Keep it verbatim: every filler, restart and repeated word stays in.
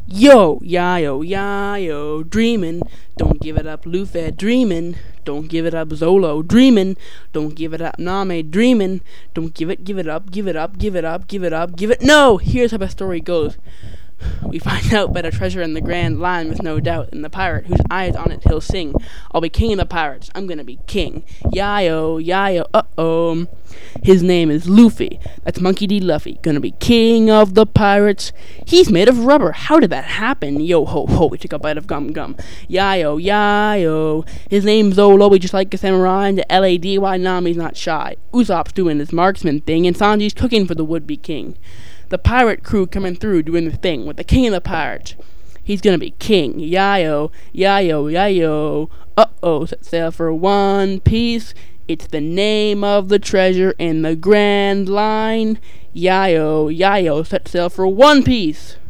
Yo, yayo, yayo, dreamin', don't give it up, Luffy, dreamin', don't give it up, Zolo, dreamin', don't give it up, Nami, dreamin', don't give it, give it up, give it up, give it up, give it up, give it, no! Here's how the story goes. We find out about a treasure in the Grand Line with no doubt, and the pirate whose eye is on it, he'll sing. I'll be king of the pirates, I'm gonna be king. Yayo, yayo, uh-oh. His name is Luffy, that's Monkey D. Luffy, gonna be king of the pirates. He's made of rubber, how did that happen? Yo ho ho, we took a bite of gum gum. Yayo, yayo. His name's Zolo, we just like a samurai, and the L A D Y Nami's not shy. Usopp's doing his marksman thing, and Sanji's cooking for the would-be king. The pirate crew coming through doing the thing with the king of the pirates. He's gonna be king. Yayo, yayo, yayo. Uh-oh, set sail for One Piece. It's the name of the treasure in the Grand Line. Yayo, yayo, set sail for One Piece.